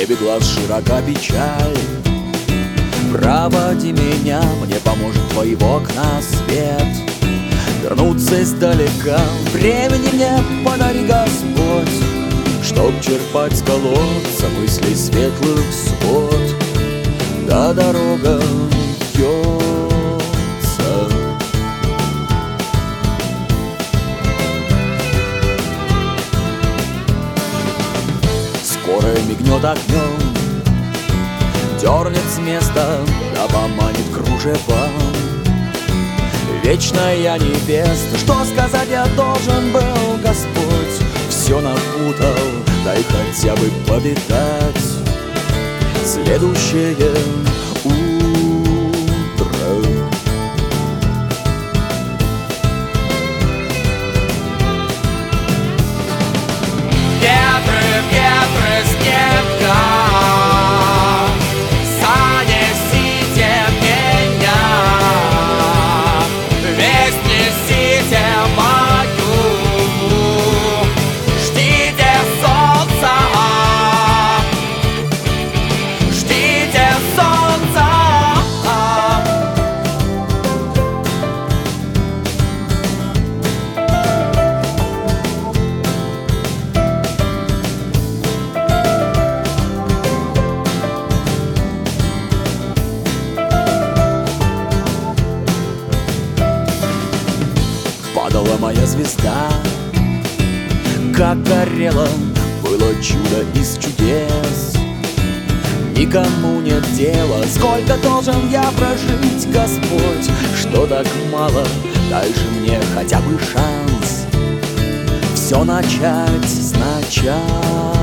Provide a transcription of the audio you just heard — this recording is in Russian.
небе глаз широка печаль. Проводи меня, мне поможет твои окна свет. Вернуться издалека, времени мне подари, Господь, чтоб черпать с колодца мыслей светлых свод. Да дорога вьется. Скоро мигнет огнем, дернет с места, да поманит кружевом. Вечная невеста, что сказать я должен был, Господь, все напутал, дай хотя бы повидать следующее утро. Ветры, ветры, снега, занесите меня, весть несите мою, ждите солнца, ждите солнца. Падала моя звезда, как горела, было чудо из чудес. Никому нет дела, сколько должен я прожить, Господь, что так мало, дай же мне хотя бы шанс все начать сначала.